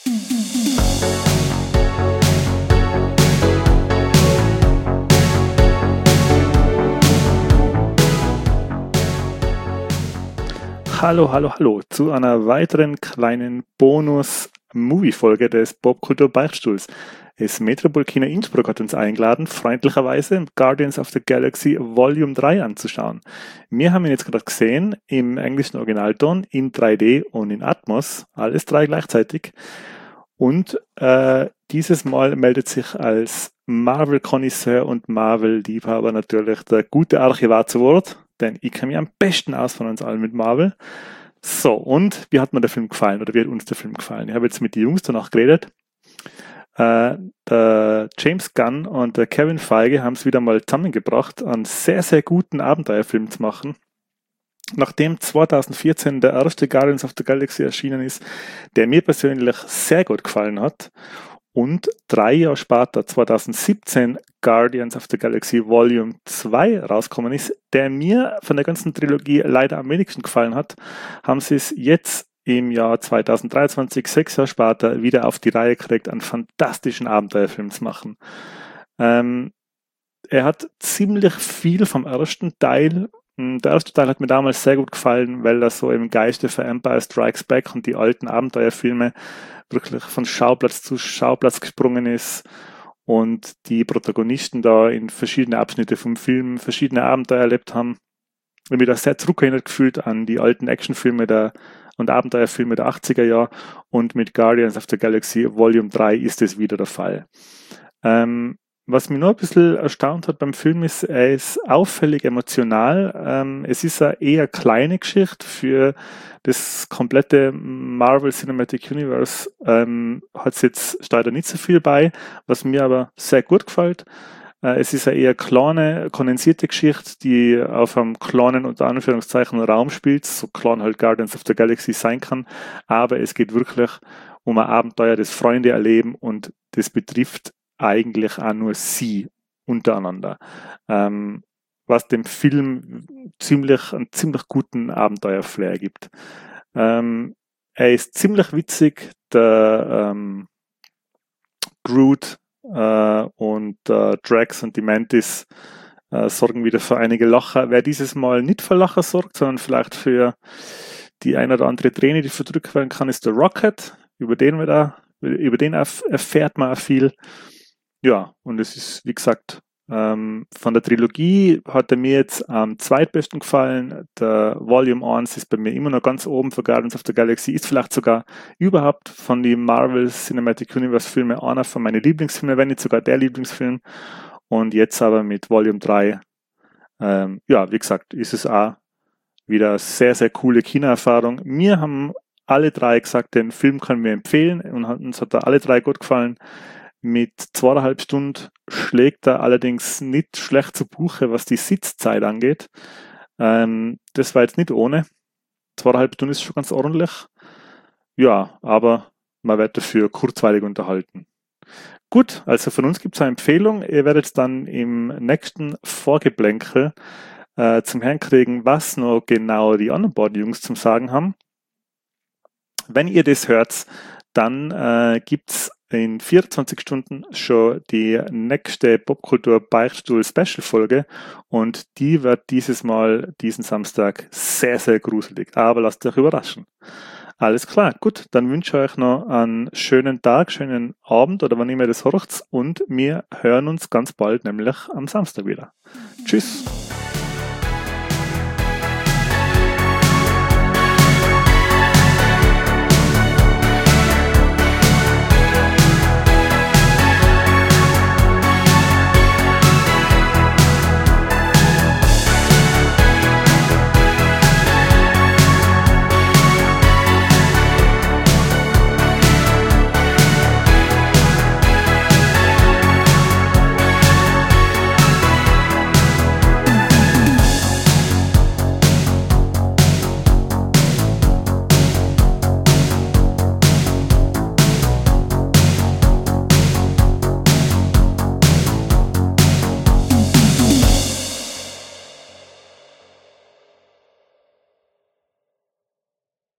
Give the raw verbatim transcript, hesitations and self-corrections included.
Hallo, hallo, hallo zu einer weiteren kleinen Bonus-Movie-Folge des Popkultur-Beichtstuhls. Das Metropol-Kino Innsbruck hat uns eingeladen, freundlicherweise Guardians of the Galaxy Volume drei anzuschauen. Wir haben ihn jetzt gerade gesehen im englischen Originalton, in drei D und in Atmos, alles drei gleichzeitig. Und äh, dieses Mal meldet sich als Marvel-Konnoisseur und Marvel-Liebhaber natürlich der gute Archivar zu Wort, denn ich kenne mich am besten aus von uns allen mit Marvel. So, und wie hat mir der Film gefallen oder wie hat uns der Film gefallen? Ich habe jetzt mit den Jungs danach geredet. Äh, der James Gunn und der Kevin Feige haben es wieder mal zusammengebracht, einen sehr, sehr guten Abenteuerfilm zu machen. Nachdem zwanzig vierzehn der erste Guardians of the Galaxy erschienen ist, der mir persönlich sehr gut gefallen hat, und drei Jahre später, zwanzig siebzehn, Guardians of the Galaxy Volume zwei rausgekommen ist, der mir von der ganzen Trilogie leider am wenigsten gefallen hat, haben sie es jetzt im Jahr zwanzig dreiundzwanzig, sechs Jahre später, wieder auf die Reihe gekriegt, einen fantastischen Abenteuerfilm zu machen. Ähm, er hat ziemlich viel vom ersten Teil. Der erste Teil hat mir damals sehr gut gefallen, weil er so im Geiste für Empire Strikes Back und die alten Abenteuerfilme wirklich von Schauplatz zu Schauplatz gesprungen ist und die Protagonisten da in verschiedene Abschnitte vom Film verschiedene Abenteuer erlebt haben. Ich habe mich da sehr zurückerinnert gefühlt an die alten Actionfilme der und Abenteuerfilme der achtziger Jahre, und mit Guardians of the Galaxy Volume drei ist es wieder der Fall. Ähm, Was mich noch ein bisschen erstaunt hat beim Film ist, er ist auffällig emotional. Ähm, es ist eine eher kleine Geschichte für das komplette Marvel Cinematic Universe. Ähm, hat es jetzt leider nicht so viel bei, was mir aber sehr gut gefällt. Äh, es ist eine eher kleine, kondensierte Geschichte, die auf einem kleinen, unter Anführungszeichen, Raum spielt, so klein halt Guardians of the Galaxy sein kann. Aber es geht wirklich um ein Abenteuer, das Freunde erleben, und das betrifft eigentlich auch nur sie untereinander. Ähm, was dem Film ziemlich, einen ziemlich guten Abenteuer-Flair gibt. Ähm, er ist ziemlich witzig, der ähm, Groot äh, und äh, Drax und die Mantis äh, sorgen wieder für einige Lacher. Wer dieses Mal nicht für Lacher sorgt, sondern vielleicht für die ein oder andere Träne, die verdrückt werden kann, ist der Rocket. Über den, wir da, über den erfährt man auch viel. Ja, und es ist, wie gesagt, ähm, von der Trilogie hat er mir jetzt am zweitbesten gefallen. Der Volume eins ist bei mir immer noch ganz oben für Guardians of the Galaxy, ist vielleicht sogar überhaupt von den Marvel Cinematic Universe Filmen einer von meinen Lieblingsfilmen, wenn nicht sogar der Lieblingsfilm. Und jetzt aber mit Volume drei, ähm, ja, wie gesagt, ist es auch wieder eine sehr, sehr coole Kinoerfahrung. Mir haben alle drei gesagt, den Film können wir empfehlen, und uns hat er alle drei gut gefallen. Mit zweieinhalb Stunden schlägt er allerdings nicht schlecht zu Buche, was die Sitzzeit angeht. Ähm, das war jetzt nicht ohne. Zweieinhalb Stunden ist schon ganz ordentlich. Ja, aber man wird dafür kurzweilig unterhalten. Gut, also von uns gibt es eine Empfehlung. Ihr werdet dann im nächsten Vorgeplänkel äh, zum Herrn kriegen, was noch genau die anderen beiden Jungs zum Sagen haben. Wenn ihr das hört, dann äh, gibt es in vierundzwanzig Stunden schon die nächste Popkultur-Beichtstuhl-Special-Folge, und die wird dieses Mal, diesen Samstag, sehr, sehr gruselig. Aber lasst euch überraschen. Alles klar, gut, dann wünsche ich euch noch einen schönen Tag, schönen Abend oder wann immer das hört, und wir hören uns ganz bald, nämlich am Samstag wieder. Tschüss!